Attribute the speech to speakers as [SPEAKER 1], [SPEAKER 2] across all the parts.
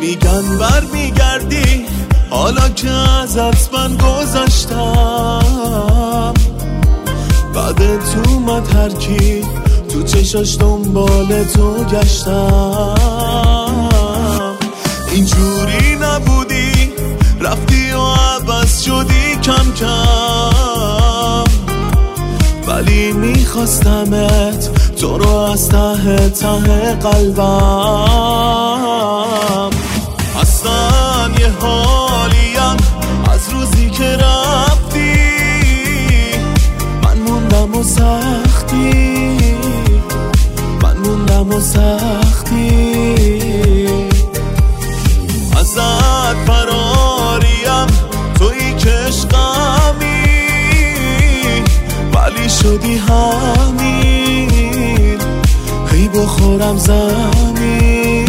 [SPEAKER 1] میگن بر میگردی حالا که ازت من گذشتم، بعد تو اومد ترکیب تو چشاش دنبال تو گشتم. اینجوری نبودی رفتی و عوض شدی کم کم، ولی میخواستمت تو رو از ته ته قلبم. اصلا یه حالیم از روزی که رفتی، من موندم و سختی، من موندم و سختی. ازت فراریم تویی که عشقمی، ولی شدی همین هی بخورم زمین.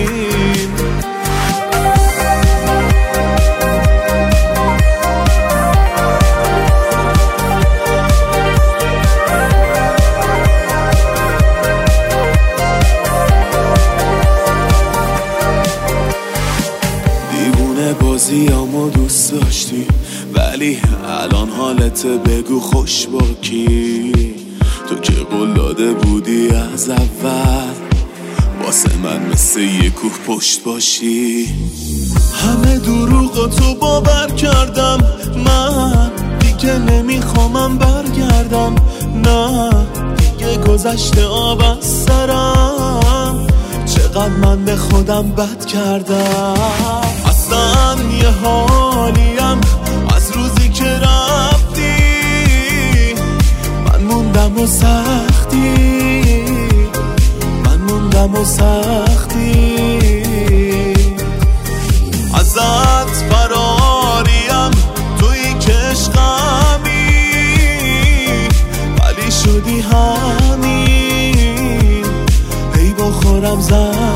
[SPEAKER 1] دیوونه بازیامو دوست داشتی، ولی الان حالت بگو خوش با کی؟ تو که قول داده بودی از اول واسه من مثل یه کوه پشت باشی. همه دروغ تو باور کردم، من دیگه نمیخوامم برگردم، نه دیگه گذشته آب از سرم، چقدر من به خودم بد کردم. اصلا یه حالیم از روزی که رفتی، من موندم و سختی، من موندم و سختی. ازت فراریم تویی که عشقمی، ولی شدی همین هی بخورم زمین.